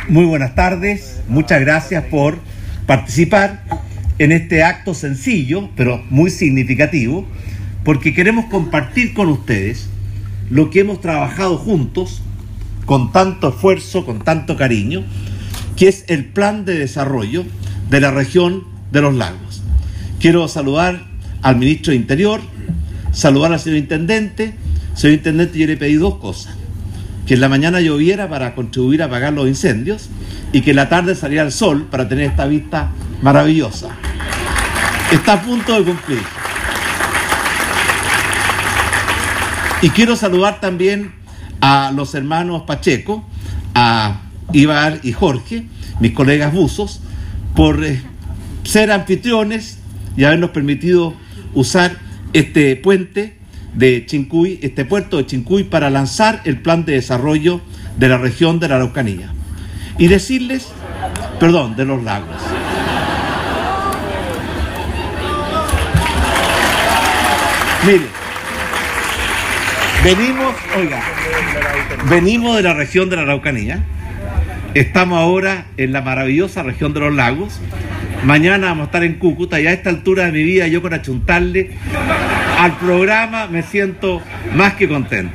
Muy buenas tardes, muchas gracias por participar en este acto sencillo, pero muy significativo, porque queremos compartir con ustedes lo que hemos trabajado juntos, con tanto esfuerzo, con tanto cariño, que es el plan de desarrollo de la región de los lagos. Quiero saludar al ministro de Interior, saludar al señor intendente. Señor intendente, yo le pedí dos cosas: que en la mañana lloviera para contribuir a apagar los incendios y que en la tarde saliera el sol para tener esta vista maravillosa. Está a punto de cumplir. Y quiero saludar también a los hermanos Pacheco, a Ibar y Jorge, mis colegas buzos, por ser anfitriones y habernos permitido usar este puente de Chincuy, este puerto de Chincuy, para lanzar el plan de desarrollo de la región de la Araucanía. Y decirles, de los lagos. Mire, venimos de la región de la Araucanía, estamos ahora en la maravillosa región de los lagos, mañana vamos a estar en Cúcuta, y a esta altura de mi vida, yo con achuntarle al programa me siento más que contento.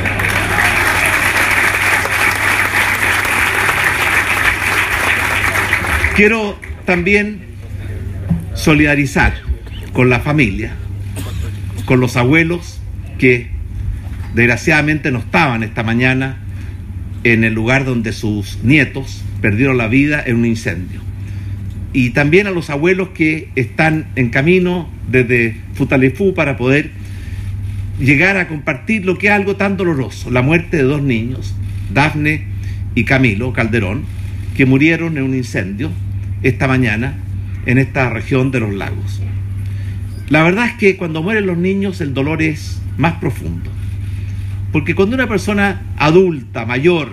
Quiero también solidarizar con la familia, con los abuelos que desgraciadamente no estaban esta mañana en el lugar donde sus nietos perdieron la vida en un incendio. Y también a los abuelos que están en camino desde Futaleufú para poder llegar a compartir lo que es algo tan doloroso: la muerte de dos niños, Dafne y Camilo Calderón, que murieron en un incendio esta mañana en esta región de los lagos. La verdad es que cuando mueren los niños el dolor es más profundo, porque cuando una persona adulta, mayor,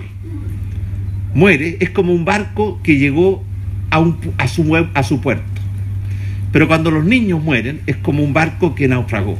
muere, es como un barco que llegó a su puerto. Pero cuando los niños mueren es como un barco que naufragó.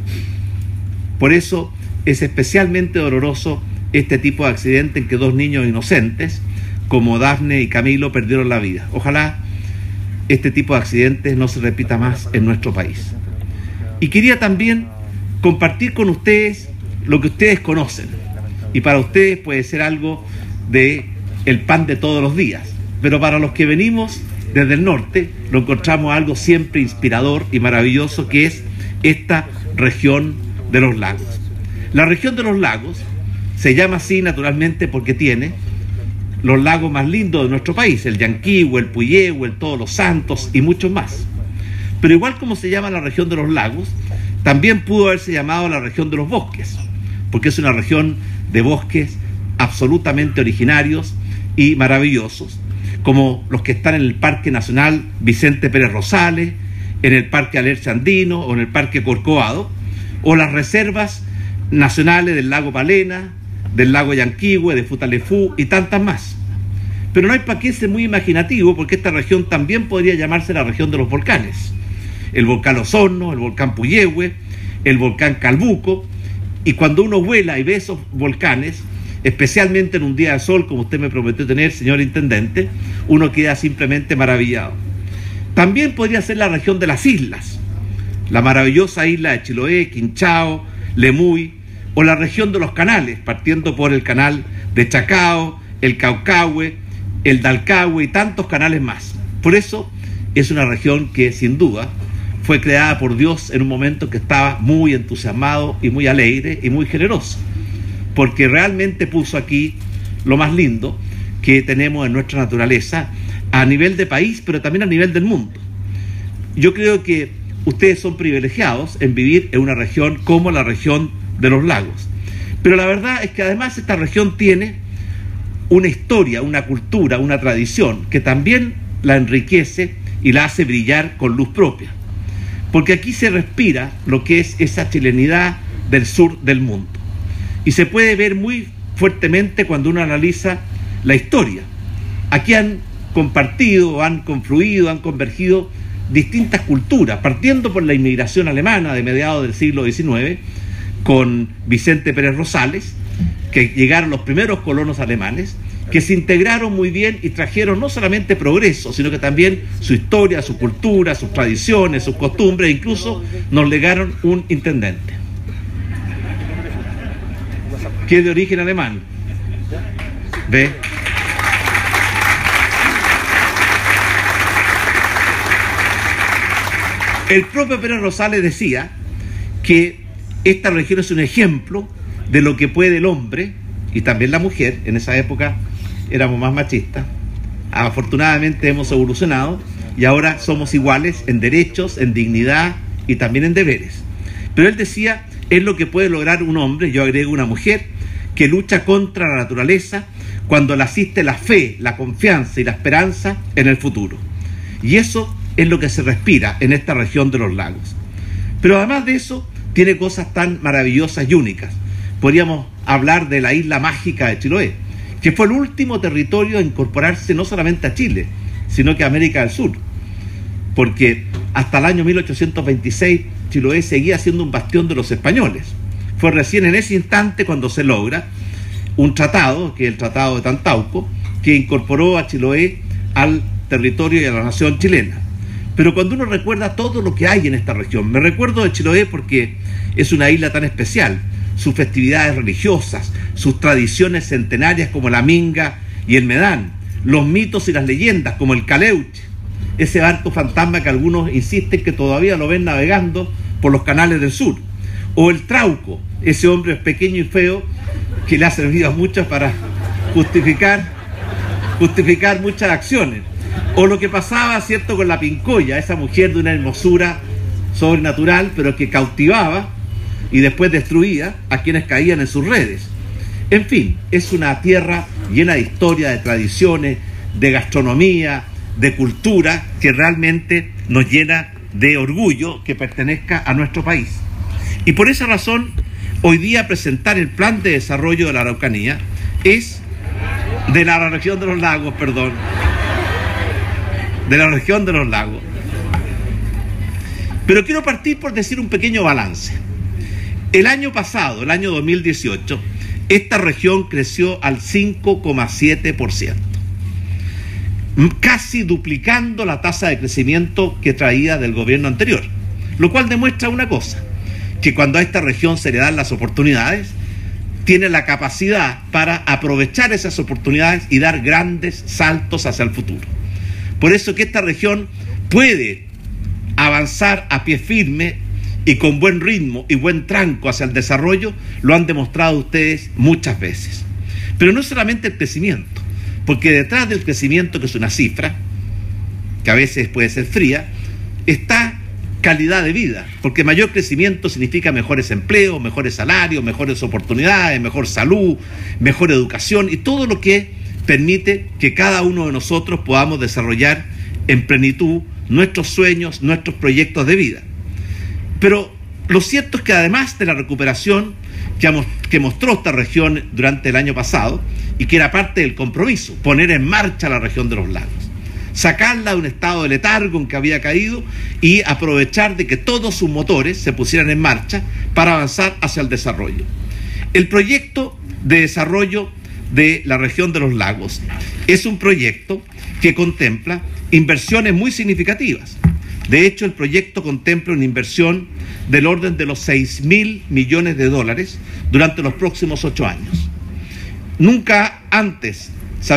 Por eso es especialmente doloroso este tipo de accidente en que dos niños inocentes como Dafne y Camilo perdieron la vida. Ojalá este tipo de accidentes no se repita más en nuestro país. Y quería también compartir con ustedes lo que ustedes conocen, y para ustedes puede ser algo de el pan de todos los días, pero para los que venimos desde el norte lo encontramos algo siempre inspirador y maravilloso, que es esta región de los lagos. La región de los lagos se llama así naturalmente porque tiene los lagos más lindos de nuestro país: el Llanquihue, el Puyehue, el Todos los Santos y muchos más. Pero igual como se llama la región de los lagos, también pudo haberse llamado la región de los bosques, porque es una región de bosques absolutamente originarios y maravillosos, como los que están en el Parque Nacional Vicente Pérez Rosales, en el Parque Alerce Andino o en el Parque Corcovado, o las reservas nacionales del lago Palena, del lago Llanquihue, de Futaleufú y tantas más. Pero no hay para qué ser muy imaginativo, porque esta región también podría llamarse la región de los volcanes: el volcán Osorno, el volcán Puyehue, el volcán Calbuco. Y cuando uno vuela y ve esos volcanes, especialmente en un día de sol como usted me prometió tener, señor intendente, uno queda simplemente maravillado. También podría ser la región de las islas, la maravillosa isla de Chiloé, Quinchao, Lemuy, o la región de los canales, partiendo por el canal de Chacao, el Caucahue, el Dalcahue y tantos canales más. Por eso es una región que sin duda fue creada por Dios en un momento que estaba muy entusiasmado y muy alegre y muy generoso, porque realmente puso aquí lo más lindo que tenemos en nuestra naturaleza a nivel de país, pero también a nivel del mundo. Yo creo que ustedes son privilegiados en vivir en una región como la región de los lagos, pero la verdad es que además esta región tiene una historia, una cultura, una tradición que también la enriquece y la hace brillar con luz propia, porque aquí se respira lo que es esa chilenidad del sur del mundo, y se puede ver muy fuertemente cuando uno analiza la historia. Aquí han compartido, han confluido, han convergido distintas culturas, partiendo por la inmigración alemana de mediados del siglo XIX, con Vicente Pérez Rosales, que llegaron los primeros colonos alemanes, que se integraron muy bien y trajeron no solamente progreso, sino que también su historia, su cultura, sus tradiciones, sus costumbres, incluso nos legaron un intendente, que es de origen alemán. ¿Ve? El propio Pérez Rosales decía que esta región es un ejemplo de lo que puede el hombre y también la mujer. En esa época éramos más machistas. Afortunadamente hemos evolucionado y ahora somos iguales en derechos, en dignidad y también en deberes. Pero él decía, es lo que puede lograr un hombre, yo agrego una mujer, que lucha contra la naturaleza cuando le asiste la fe, la confianza y la esperanza en el futuro. Y eso es lo que se respira en esta región de los lagos. Pero además de eso, tiene cosas tan maravillosas y únicas. Podríamos hablar de la isla mágica de Chiloé, que fue el último territorio a incorporarse no solamente a Chile, sino que a América del Sur. Porque hasta el año 1826 Chiloé seguía siendo un bastión de los españoles. Fue recién en ese instante cuando se logra un tratado, que es el Tratado de Tantauco, que incorporó a Chiloé al territorio y a la nación chilena. Pero cuando uno recuerda todo lo que hay en esta región, me recuerdo de Chiloé porque es una isla tan especial, sus festividades religiosas, sus tradiciones centenarias como la minga y el medán, los mitos y las leyendas como el caleuche, ese barco fantasma que algunos insisten que todavía lo ven navegando por los canales del sur, o el trauco, ese hombre pequeño y feo que le ha servido a muchos para justificar muchas acciones. O lo que pasaba, ¿cierto?, con la pincoya, esa mujer de una hermosura sobrenatural, pero que cautivaba y después destruía a quienes caían en sus redes. En fin, es una tierra llena de historia, de tradiciones, de gastronomía, de cultura, que realmente nos llena de orgullo que pertenezca a nuestro país. Y por esa razón, hoy día presentar el plan de desarrollo de la Araucanía es de la región de los lagos, de la región de los lagos. Pero quiero partir por decir un pequeño balance. El año pasado, el año 2018, esta región creció al 5,7%, casi duplicando la tasa de crecimiento que traía del gobierno anterior, lo cual demuestra una cosa, que cuando a esta región se le dan las oportunidades, tiene la capacidad para aprovechar esas oportunidades y dar grandes saltos hacia el futuro. Por eso que esta región puede avanzar a pie firme y con buen ritmo y buen tranco hacia el desarrollo, lo han demostrado ustedes muchas veces. Pero no solamente el crecimiento, porque detrás del crecimiento, que es una cifra, que a veces puede ser fría, está calidad de vida, porque mayor crecimiento significa mejores empleos, mejores salarios, mejores oportunidades, mejor salud, mejor educación y todo lo que permite que cada uno de nosotros podamos desarrollar en plenitud nuestros sueños, nuestros proyectos de vida. Pero lo cierto es que además de la recuperación que mostró esta región durante el año pasado, y que era parte del compromiso, poner en marcha la región de los lagos, sacarla de un estado de letargo en que había caído y aprovechar de que todos sus motores se pusieran en marcha para avanzar hacia el desarrollo. El proyecto de desarrollo de la región de los lagos es un proyecto que contempla inversiones muy significativas. De hecho, el proyecto contempla una inversión del orden de los $6.000 millones durante los próximos 8 años. Nunca antes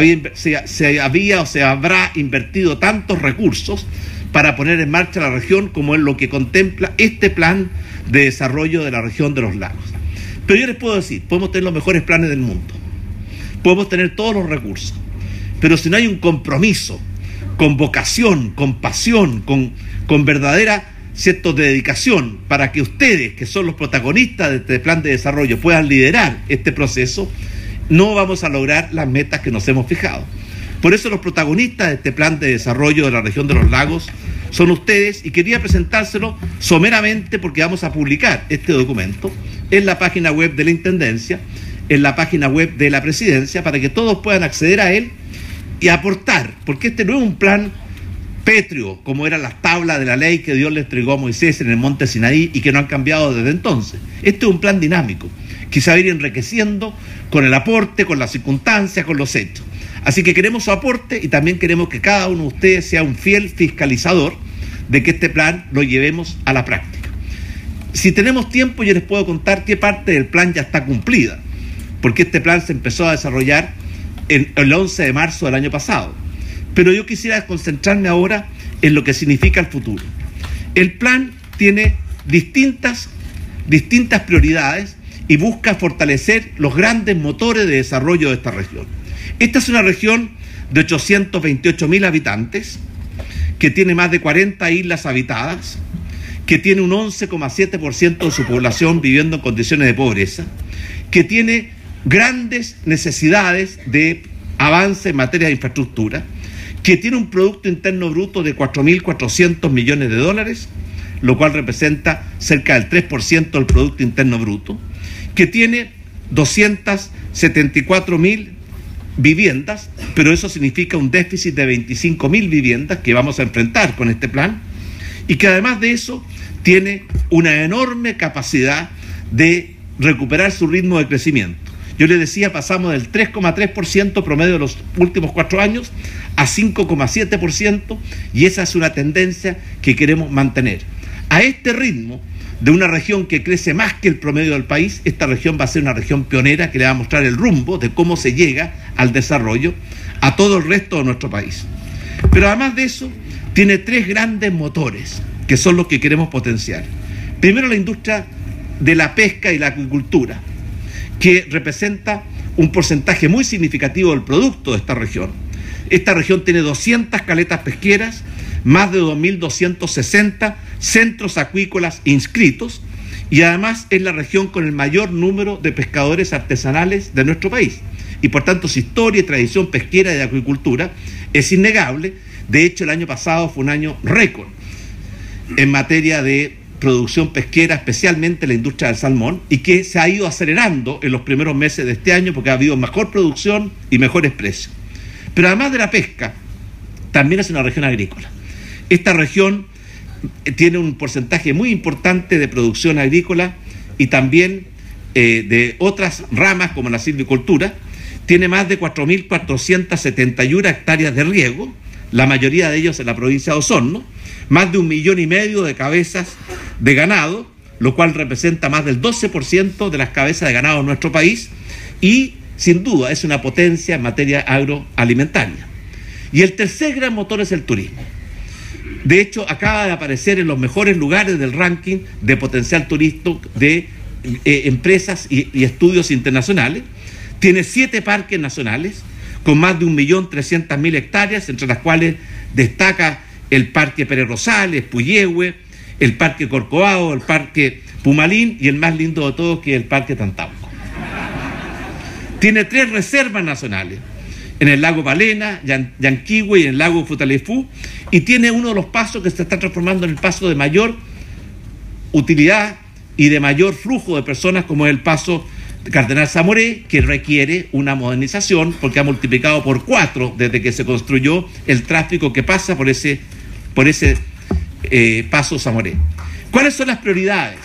se había o se habrá invertido tantos recursos para poner en marcha la región como es lo que contempla este plan de desarrollo de la región de los lagos. Pero yo les puedo decir, podemos tener los mejores planes del mundo, podemos tener todos los recursos, pero si no hay un compromiso, con vocación, con pasión, con verdadera, ¿cierto?, dedicación, para que ustedes, que son los protagonistas de este plan de desarrollo, puedan liderar este proceso, no vamos a lograr las metas que nos hemos fijado. Por eso los protagonistas de este plan de desarrollo de la región de los lagos son ustedes, y quería presentárselo someramente porque vamos a publicar este documento en la página web de la Intendencia, en la página web de la Presidencia, para que todos puedan acceder a él y aportar, porque este no es un plan pétreo, como eran las tablas de la ley que Dios le entregó a Moisés en el monte Sinaí y que no han cambiado desde entonces. Este es un plan dinámico, que se va a ir enriqueciendo con el aporte, con las circunstancias, con los hechos. Así que queremos su aporte y también queremos que cada uno de ustedes sea un fiel fiscalizador de que este plan lo llevemos a la práctica. Si tenemos tiempo, yo les puedo contar qué parte del plan ya está cumplida, porque este plan se empezó a desarrollar el 11 de marzo del año pasado. Pero yo quisiera concentrarme ahora en lo que significa el futuro. El plan tiene distintas prioridades y busca fortalecer los grandes motores de desarrollo de esta región. Esta es una región de 828.000 habitantes, que tiene más de 40 islas habitadas, que tiene un 11,7% de su población viviendo en condiciones de pobreza, que tiene grandes necesidades de avance en materia de infraestructura, que tiene un Producto Interno Bruto de 4.400 millones de dólares, lo cual representa cerca del 3% del Producto Interno Bruto, que tiene 274.000 viviendas, pero eso significa un déficit de 25.000 viviendas que vamos a enfrentar con este plan, y que además de eso tiene una enorme capacidad de recuperar su ritmo de crecimiento. Yo les decía, pasamos del 3,3% promedio de los últimos 4 años a 5,7%, y esa es una tendencia que queremos mantener. A este ritmo de una región que crece más que el promedio del país, esta región va a ser una región pionera que le va a mostrar el rumbo de cómo se llega al desarrollo a todo el resto de nuestro país. Pero además de eso, tiene 3 grandes motores que son los que queremos potenciar. Primero, la industria de la pesca y la acuicultura, que representa un porcentaje muy significativo del producto de esta región. Esta región tiene 200 caletas pesqueras, más de 2.260 centros acuícolas inscritos, y además es la región con el mayor número de pescadores artesanales de nuestro país. Y por tanto su historia y tradición pesquera y de acuicultura es innegable. De hecho, el año pasado fue un año récord en materia de producción pesquera, especialmente la industria del salmón, y que se ha ido acelerando en los primeros meses de este año porque ha habido mejor producción y mejores precios. Pero además de la pesca, también es una región agrícola. Esta región tiene un porcentaje muy importante de producción agrícola y también de otras ramas como la silvicultura. Tiene más de 4.471 hectáreas de riego, la mayoría de ellos en la provincia de Osorno, más de 1,5 millones de cabezas de ganado, lo cual representa más del 12% de las cabezas de ganado en nuestro país, y sin duda es una potencia en materia agroalimentaria. Y el tercer gran motor es el turismo. De hecho, acaba de aparecer en los mejores lugares del ranking de potencial turístico de empresas y estudios internacionales. Tiene 7 parques nacionales con más de 1.300.000 hectáreas, entre las cuales destaca el Parque Pérez Rosales, Puyehue, el Parque Corcovado, el Parque Pumalín y el más lindo de todos, que es el Parque Tantauco. Tiene 3 reservas nacionales, en el lago Palena, Yanquihue y en el lago Futaleufú, y tiene uno de los pasos que se está transformando en el paso de mayor utilidad y de mayor flujo de personas, como es el paso Cardenal Zamoré, que requiere una modernización porque ha multiplicado por 4 desde que se construyó el tráfico que pasa por ese paso Zamoré. ¿Cuáles son las prioridades?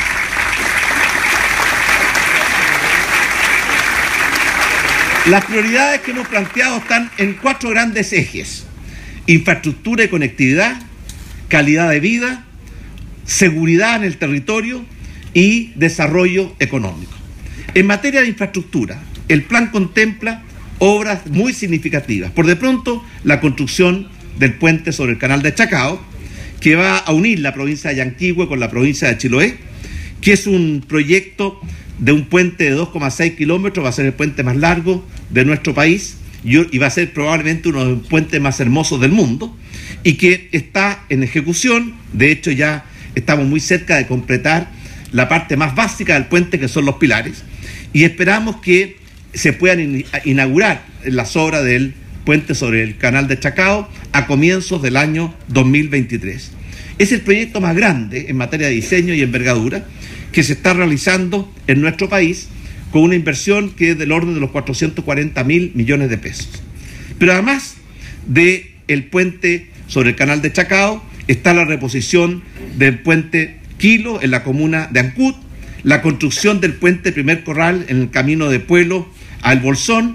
Las prioridades que hemos planteado están en 4 grandes ejes: infraestructura y conectividad, calidad de vida, seguridad en el territorio y desarrollo económico. En materia de infraestructura, el plan contempla obras muy significativas. Por de pronto, la construcción del puente sobre el canal de Chacao, que va a unir la provincia de Yanquihue con la provincia de Chiloé, que es un proyecto de un puente de 2,6 kilómetros, va a ser el puente más largo de nuestro país y va a ser probablemente uno de los puentes más hermosos del mundo, y que está en ejecución. De hecho, ya estamos muy cerca de completar la parte más básica del puente, que son los pilares, y esperamos que se puedan inaugurar las obras del puente sobre el canal de Chacao a comienzos del año 2023. Es el proyecto más grande en materia de diseño y envergadura que se está realizando en nuestro país, con una inversión que es del orden de los 440.000 millones de pesos. Pero además del puente sobre el canal de Chacao, está la reposición del puente Quilo en la comuna de Ancud, la construcción del puente Primer Corral en el camino de Pueblo al Bolsón,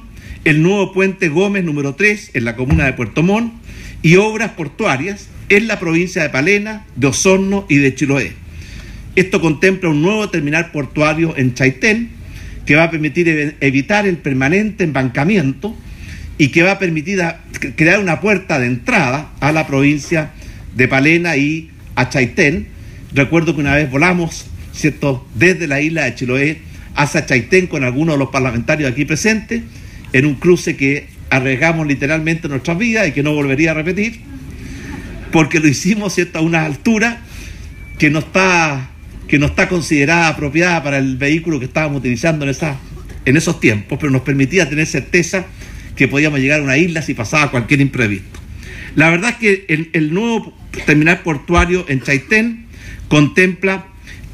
el nuevo puente Gómez número 3 en la comuna de Puerto Montt y obras portuarias en la provincia de Palena, de Osorno y de Chiloé. Esto contempla un nuevo terminal portuario en Chaitén que va a permitir evitar el permanente embancamiento y que va a permitir crear una puerta de entrada a la provincia de Palena y a Chaitén. Recuerdo que una vez volamos, ¿cierto?, desde la isla de Chiloé hacia Chaitén con algunos de los parlamentarios aquí presentes, en un cruce que arriesgamos literalmente nuestras vidas y que no volvería a repetir, porque lo hicimos, ¿cierto?, a una altura que no está considerada apropiada para el vehículo que estábamos utilizando en esos tiempos, pero nos permitía tener certeza que podíamos llegar a una isla si pasaba cualquier imprevisto. La verdad es que el nuevo terminal portuario en Chaitén contempla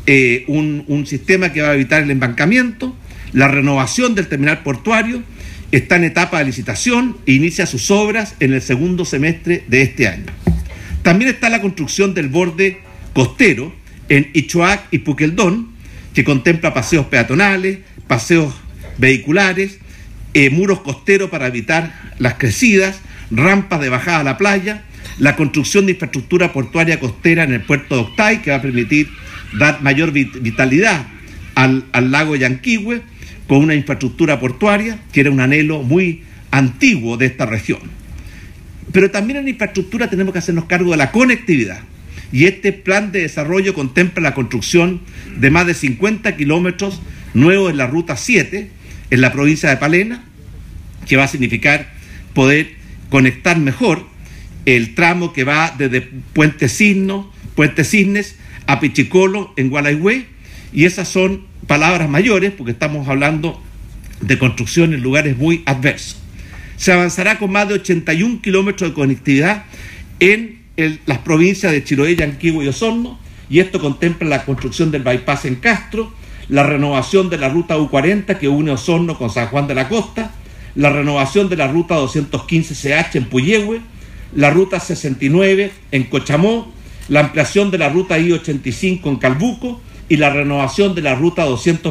un sistema que va a evitar el embancamiento. La renovación del terminal portuario está en etapa de licitación e inicia sus obras en el segundo semestre de este año. También está la construcción del borde costero en Ichoac y Puqueldón, que contempla paseos peatonales, paseos vehiculares, muros costeros para evitar las crecidas, rampas de bajada a la playa, la construcción de infraestructura portuaria costera en el puerto de Octay, que va a permitir dar mayor vitalidad al lago Yanquihue, con una infraestructura portuaria que era un anhelo muy antiguo de esta región. Pero también en infraestructura tenemos que hacernos cargo de la conectividad, y este plan de desarrollo contempla la construcción de más de 50 kilómetros nuevos en la Ruta 7, en la provincia de Palena, que va a significar poder conectar mejor el tramo que va desde Puente Cisnes a Pichicolo en Gualeguay, y esas son palabras mayores porque estamos hablando de construcción en lugares muy adversos. Se avanzará con más de 81 kilómetros de conectividad en las provincias de Chiloé, Yanquihue y Osorno, y esto contempla la construcción del bypass en Castro, la renovación de la ruta U40 que une Osorno con San Juan de la Costa, la renovación de la ruta 215CH en Puyehue, la ruta 69 en Cochamó, la ampliación de la ruta I-85 en Calbuco y la renovación de la ruta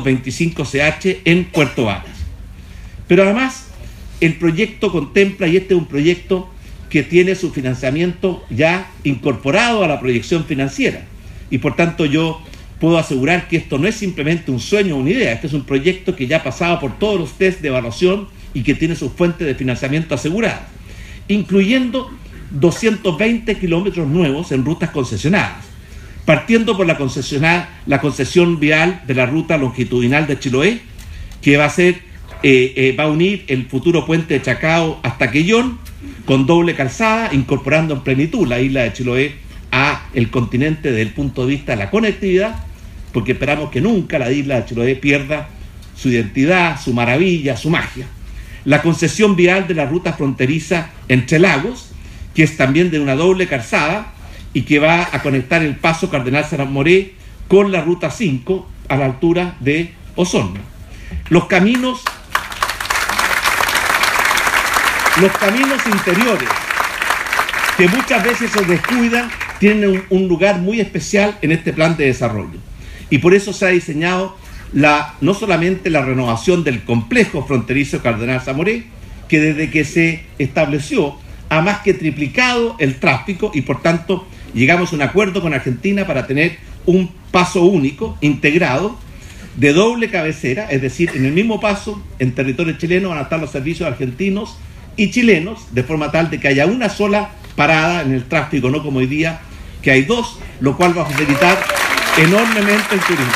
225CH en Puerto Varas. Pero además, el proyecto contempla, y este es un proyecto que tiene su financiamiento ya incorporado a la proyección financiera, y por tanto yo puedo asegurar que esto no es simplemente un sueño o una idea, este es un proyecto que ya ha pasado por todos los test de evaluación y que tiene sus fuentes de financiamiento aseguradas, incluyendo 220 kilómetros nuevos en rutas concesionadas, partiendo por la concesión vial de la ruta longitudinal de Chiloé, que va a unir el futuro puente de Chacao hasta Quellón, con doble calzada, incorporando en plenitud la isla de Chiloé a el continente desde el punto de vista de la conectividad, porque esperamos que nunca la isla de Chiloé pierda su identidad, su maravilla, su magia. La concesión vial de la ruta fronteriza Entre Lagos, que es también de una doble calzada y que va a conectar el paso Cardenal San Moré con la ruta 5 a la altura de Osorno. Los caminos interiores, que muchas veces se descuidan, tienen un lugar muy especial en este plan de desarrollo. Y por eso se ha diseñado no solamente la renovación del complejo fronterizo Cardenal Zamoré, que desde que se estableció ha más que triplicado el tráfico, y por tanto llegamos a un acuerdo con Argentina para tener un paso único, integrado, de doble cabecera, es decir, en el mismo paso, en territorio chileno van a estar los servicios argentinos y chilenos, de forma tal de que haya una sola parada en el tráfico, no como hoy día, que hay dos, lo cual va a facilitar enormemente el turismo.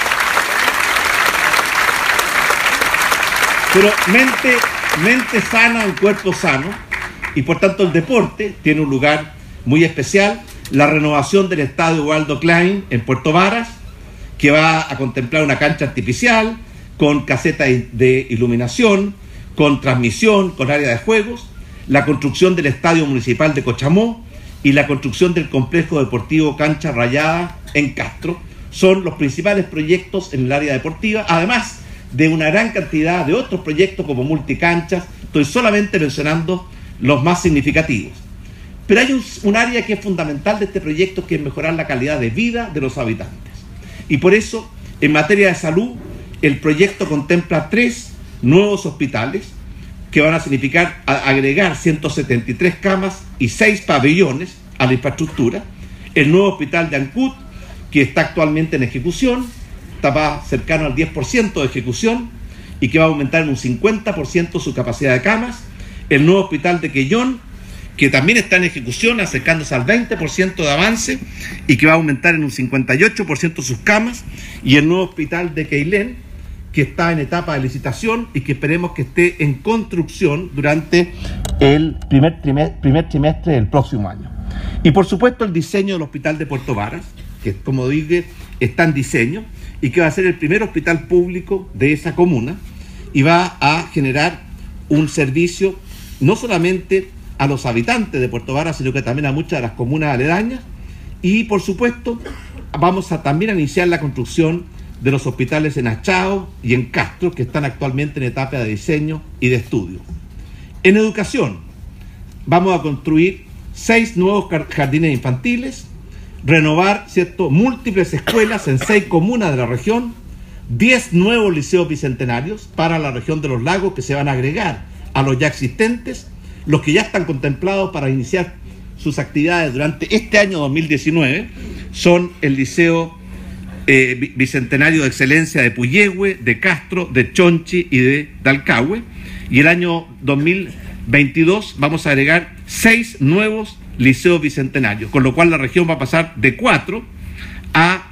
Pero mente sana, un cuerpo sano, y por tanto el deporte tiene un lugar muy especial. La renovación del estadio Waldo Klein en Puerto Varas, que va a contemplar una cancha artificial, con caseta de iluminación, con transmisión, con área de juegos, la construcción del estadio municipal de Cochamó y la construcción del complejo deportivo Cancha Rayada en Castro, son los principales proyectos en el área deportiva, además de una gran cantidad de otros proyectos como multicanchas. Estoy solamente mencionando los más significativos. Pero hay un área que es fundamental de este proyecto, que es mejorar la calidad de vida de los habitantes. Y por eso, en materia de salud, el proyecto contempla 3 nuevos hospitales, que van a significar agregar 173 camas y 6 pabellones a la infraestructura. El nuevo hospital de Ancud, que está actualmente en ejecución, está cercano al 10% de ejecución y que va a aumentar en un 50% su capacidad de camas. El nuevo hospital de Quellón, que también está en ejecución, acercándose al 20% de avance y que va a aumentar en un 58% sus camas. Y el nuevo hospital de Queilén, que está en etapa de licitación y que esperemos que esté en construcción durante el primer trimestre del próximo año. Y por supuesto el diseño del hospital de Puerto Varas, que como dije está en diseño y que va a ser el primer hospital público de esa comuna y va a generar un servicio no solamente a los habitantes de Puerto Varas, sino que también a muchas de las comunas aledañas. Y por supuesto vamos a también a iniciar la construcción de los hospitales en Achao y en Castro, que están actualmente en etapa de diseño y de estudio. En educación vamos a construir 6 nuevos jardines infantiles, renovar, ¿cierto?, múltiples escuelas en 6 comunas de la región, 10 nuevos liceos bicentenarios para la región de los lagos que se van a agregar a los ya existentes, los que ya están contemplados para iniciar sus actividades durante este año 2019 son el Liceo Bicentenario de Excelencia de Puyehue, de Castro, de Chonchi y de Dalcahue, y el año 2022 vamos a agregar 6 nuevos liceos bicentenarios, con lo cual la región va a pasar de 4 a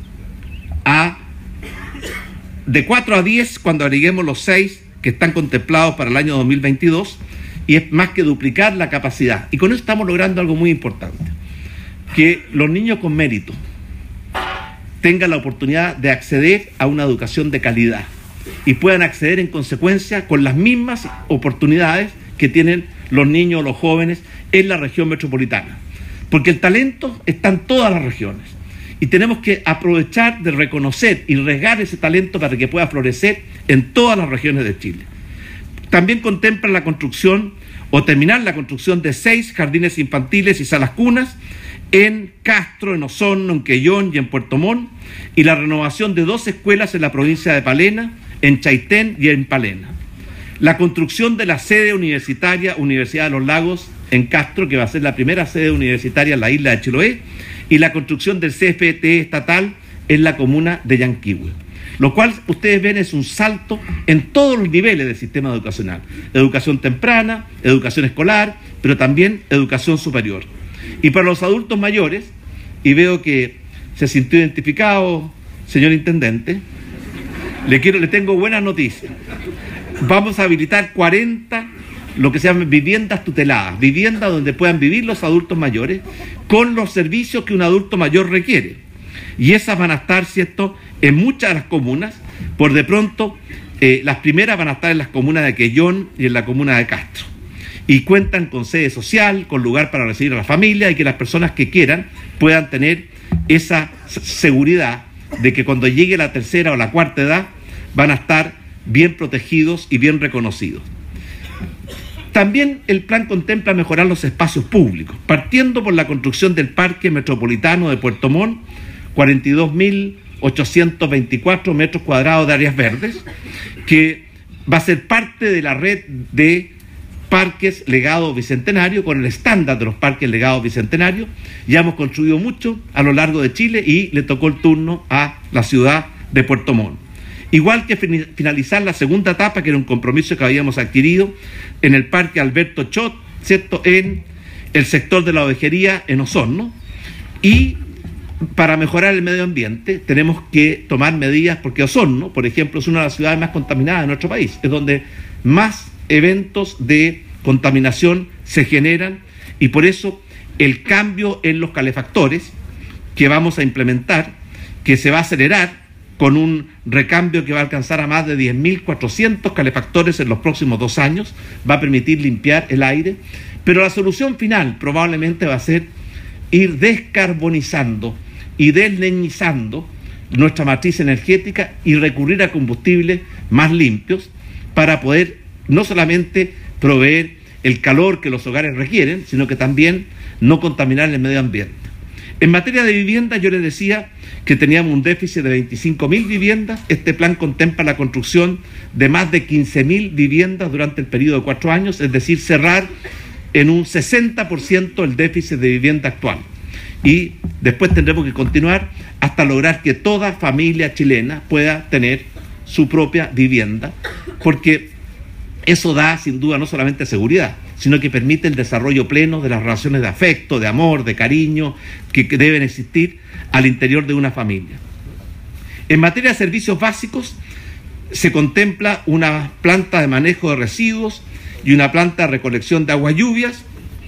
10 cuando agreguemos los 6 que están contemplados para el año 2022, y es más que duplicar la capacidad. Y con eso estamos logrando algo muy importante, que los niños con mérito tengan la oportunidad de acceder a una educación de calidad y puedan acceder en consecuencia con las mismas oportunidades que tienen los niños o los jóvenes en la región metropolitana, porque el talento está en todas las regiones y tenemos que aprovechar de reconocer y regar ese talento para que pueda florecer en todas las regiones de Chile. También contempla la construcción o terminar la construcción de 6 jardines infantiles y salas cunas en Castro, en Osorno, en Quellón y en Puerto Montt, y la renovación de 2 escuelas en la provincia de Palena, en Chaitén y en Palena. La construcción de la sede universitaria Universidad de los Lagos en Castro, que va a ser la primera sede universitaria en la isla de Chiloé, y la construcción del CFT estatal en la comuna de Yanquihue. Lo cual ustedes ven es un salto en todos los niveles del sistema educacional. Educación temprana, educación escolar, pero también educación superior. Y para los adultos mayores, y veo que se sintió identificado, señor intendente, le tengo buenas noticias. Vamos a habilitar 40, lo que se llaman viviendas tuteladas, viviendas donde puedan vivir los adultos mayores con los servicios que un adulto mayor requiere. Y esas van a estar, ¿cierto?, en muchas de las comunas. Por de pronto, las primeras van a estar en las comunas de Quellón y en la comuna de Castro. Y cuentan con sede social, con lugar para recibir a la familia, y que las personas que quieran puedan tener esa seguridad de que cuando llegue la tercera o la cuarta edad van a estar bien protegidos y bien reconocidos. También el plan contempla mejorar los espacios públicos, partiendo por la construcción del Parque Metropolitano de Puerto Montt, 42.824 metros cuadrados de áreas verdes, que va a ser parte de la red de parques legado bicentenario, con el estándar de los parques legados bicentenarios. Ya hemos construido mucho a lo largo de Chile y le tocó el turno a la ciudad de Puerto Montt. Igual que finalizar la segunda etapa, que era un compromiso que habíamos adquirido en el Parque Alberto Chot, ¿cierto?, en el sector de la ovejería en Osorno. Y para mejorar el medio ambiente tenemos que tomar medidas, porque Osorno, por ejemplo, es una de las ciudades más contaminadas de nuestro país, es donde más eventos de contaminación se generan, y por eso el cambio en los calefactores que vamos a implementar, que se va a acelerar con un recambio que va a alcanzar a más de 10.400 calefactores en los próximos 2 años, va a permitir limpiar el aire, pero la solución final probablemente va a ser ir descarbonizando y desleñizando nuestra matriz energética y recurrir a combustibles más limpios para poder no solamente proveer el calor que los hogares requieren, sino que también no contaminar el medio ambiente. En materia de vivienda, yo les decía que teníamos un déficit de 25.000 viviendas. Este plan contempla la construcción de más de 15.000 viviendas durante el periodo de 4 años, es decir, cerrar en un 60% el déficit de vivienda actual. Y después tendremos que continuar hasta lograr que toda familia chilena pueda tener su propia vivienda, porque eso da sin duda no solamente seguridad, sino que permite el desarrollo pleno de las relaciones de afecto, de amor, de cariño que deben existir al interior de una familia. En materia de servicios básicos, se contempla una planta de manejo de residuos y una planta de recolección de aguas lluvias,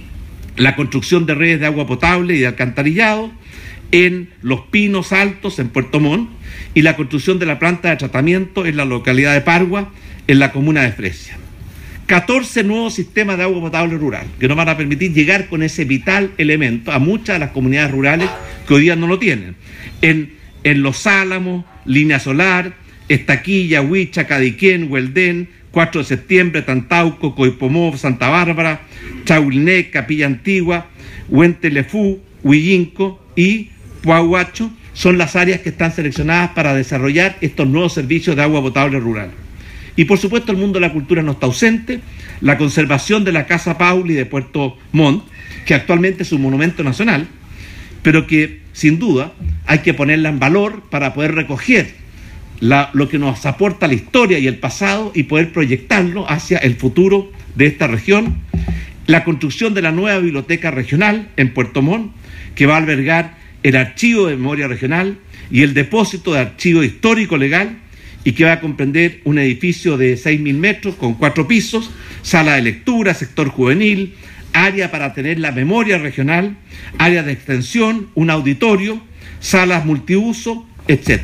la construcción de redes de agua potable y de alcantarillado en Los Pinos Altos, en Puerto Montt, y la construcción de la planta de tratamiento en la localidad de Pargua, en la comuna de Fresia. 14 nuevos sistemas de agua potable rural que nos van a permitir llegar con ese vital elemento a muchas de las comunidades rurales que hoy día no lo tienen. En Los Álamos, Línea Solar, Estaquilla, Huicha, Cadiquén, Hueldén, 4 de septiembre, Tantauco, Coipomó, Santa Bárbara, Chaulné, Capilla Antigua, Huentelefú, Huillinco y Puahuacho son las áreas que están seleccionadas para desarrollar estos nuevos servicios de agua potable rural. Y por supuesto el mundo de la cultura no está ausente. La conservación de la Casa Pauli de Puerto Montt, que actualmente es un monumento nacional, pero que sin duda hay que ponerla en valor para poder recoger lo que nos aporta la historia y el pasado y poder proyectarlo hacia el futuro de esta región. La construcción de la nueva biblioteca regional en Puerto Montt, que va a albergar el archivo de memoria regional y el depósito de archivo histórico legal, y que va a comprender un edificio de 6.000 metros con 4 pisos, sala de lectura, sector juvenil, área para tener la memoria regional, área de extensión, un auditorio, salas multiuso, etc.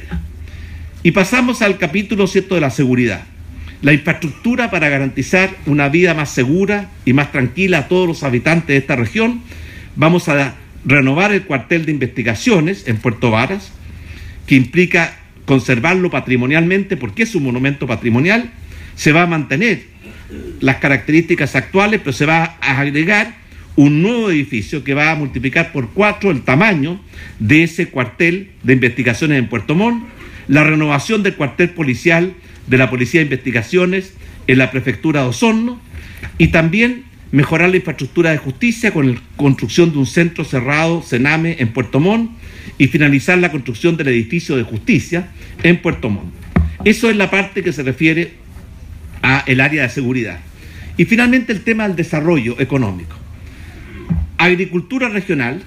Y pasamos al capítulo, ¿cierto?, de la seguridad. La infraestructura para garantizar una vida más segura y más tranquila a todos los habitantes de esta región. Vamos a renovar el cuartel de investigaciones en Puerto Varas, que implica conservarlo patrimonialmente porque es un monumento patrimonial. Se va a mantener las características actuales, pero se va a agregar un nuevo edificio que va a multiplicar por 4 el tamaño de ese cuartel de investigaciones en Puerto Montt, la renovación del cuartel policial de la Policía de Investigaciones en la Prefectura de Osorno, y también mejorar la infraestructura de justicia con la construcción de un centro cerrado, CENAME, en Puerto Montt, y finalizar la construcción del edificio de justicia en Puerto Montt. Eso es la parte que se refiere al área de seguridad. Y finalmente el tema del desarrollo económico. Agricultura regional.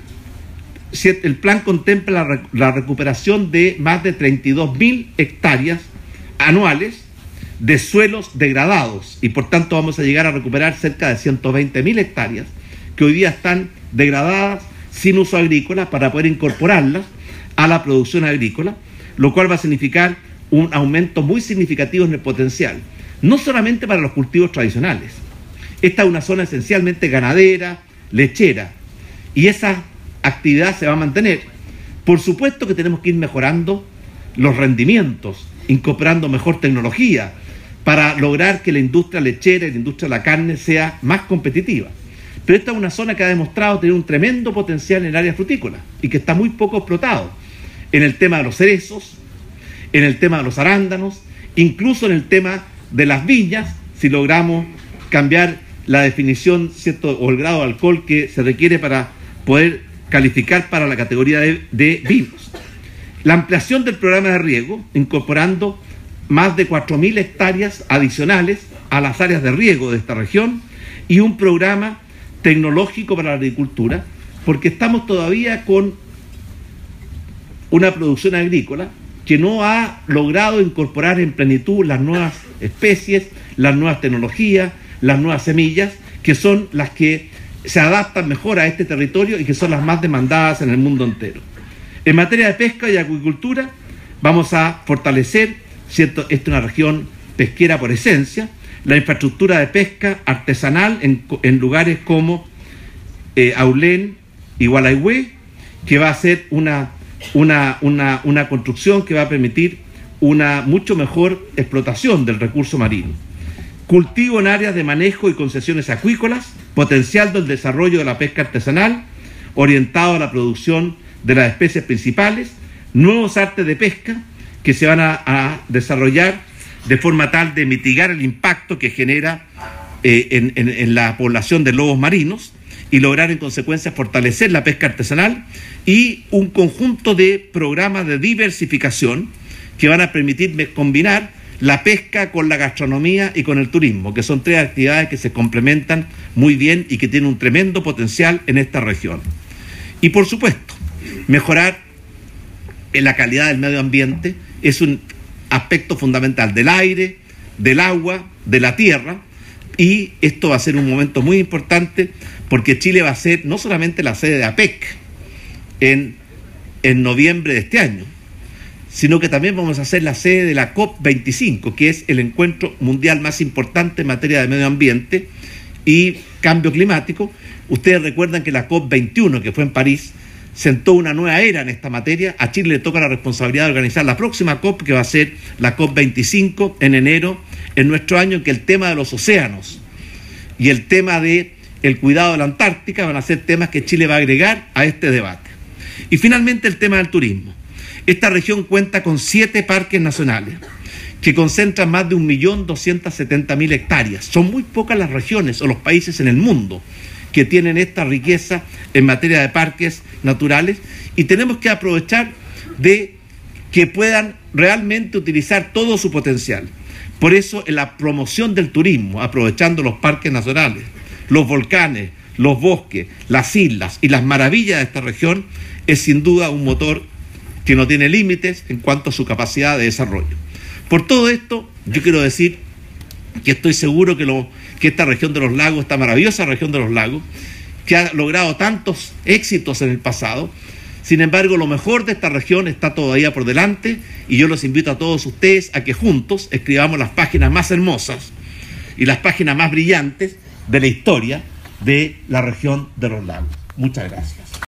El plan contempla la recuperación de más de 32.000 hectáreas anuales de suelos degradados, y por tanto vamos a llegar a recuperar cerca de 120.000 hectáreas que hoy día están degradadas sin uso agrícola, para poder incorporarlas a la producción agrícola, lo cual va a significar un aumento muy significativo en el potencial, no solamente para los cultivos tradicionales. Esta es una zona esencialmente ganadera, lechera, y esa actividad se va a mantener. Por supuesto que tenemos que ir mejorando los rendimientos, incorporando mejor tecnología para lograr que la industria lechera y la industria de la carne sea más competitiva. Pero esta es una zona que ha demostrado tener un tremendo potencial en el área frutícola y que está muy poco explotado en el tema de los cerezos, en el tema de los arándanos, incluso en el tema de las viñas, si logramos cambiar la definición, ¿cierto?, o el grado de alcohol que se requiere para poder calificar para la categoría de vinos. La ampliación del programa de riego, incorporando más de 4.000 hectáreas adicionales a las áreas de riego de esta región, y un programa tecnológico para la agricultura, porque estamos todavía con una producción agrícola que no ha logrado incorporar en plenitud las nuevas especies, las nuevas tecnologías, las nuevas semillas, que son las que se adaptan mejor a este territorio y que son las más demandadas en el mundo entero. En materia de pesca y acuicultura, vamos a fortalecer, ¿cierto?, esta es una región pesquera por esencia, la infraestructura de pesca artesanal en lugares como Aulén y Gualeguay, que va a ser una construcción que va a permitir una mucho mejor explotación del recurso marino. Cultivo en áreas de manejo y concesiones acuícolas, potenciando el desarrollo de la pesca artesanal, orientado a la producción de las especies principales, nuevos artes de pesca que se van a desarrollar de forma tal de mitigar el impacto que genera en la población de lobos marinos y lograr en consecuencia fortalecer la pesca artesanal, y un conjunto de programas de diversificación que van a permitir combinar la pesca con la gastronomía y con el turismo, que son tres actividades que se complementan muy bien y que tienen un tremendo potencial en esta región. Y por supuesto, mejorar en la calidad del medio ambiente es un aspecto fundamental del aire, del agua, de la tierra, y esto va a ser un momento muy importante porque Chile va a ser no solamente la sede de APEC en noviembre de este año, sino que también vamos a ser la sede de la COP25, que es el encuentro mundial más importante en materia de medio ambiente y cambio climático. Ustedes recuerdan que la COP21, que fue en París, sentó una nueva era en esta materia. A Chile le toca la responsabilidad de organizar la próxima COP, que va a ser la COP25 en enero, en nuestro año, en que el tema de los océanos y el tema de el cuidado de la Antártica van a ser temas que Chile va a agregar a este debate. Y finalmente el tema del turismo. Esta región cuenta con 7 parques nacionales que concentran más de 1.270.000 hectáreas. Son muy pocas las regiones o los países en el mundo que tienen esta riqueza en materia de parques naturales, y tenemos que aprovechar de que puedan realmente utilizar todo su potencial. Por eso, en la promoción del turismo, aprovechando los parques nacionales, los volcanes, los bosques, las islas y las maravillas de esta región, es sin duda un motor que no tiene límites en cuanto a su capacidad de desarrollo. Por todo esto, yo quiero decir que estoy seguro que esta región de los lagos, esta maravillosa región de los lagos, que ha logrado tantos éxitos en el pasado, sin embargo, lo mejor de esta región está todavía por delante, y yo los invito a todos ustedes a que juntos escribamos las páginas más hermosas y las páginas más brillantes de la historia de la región de los lagos. Muchas gracias.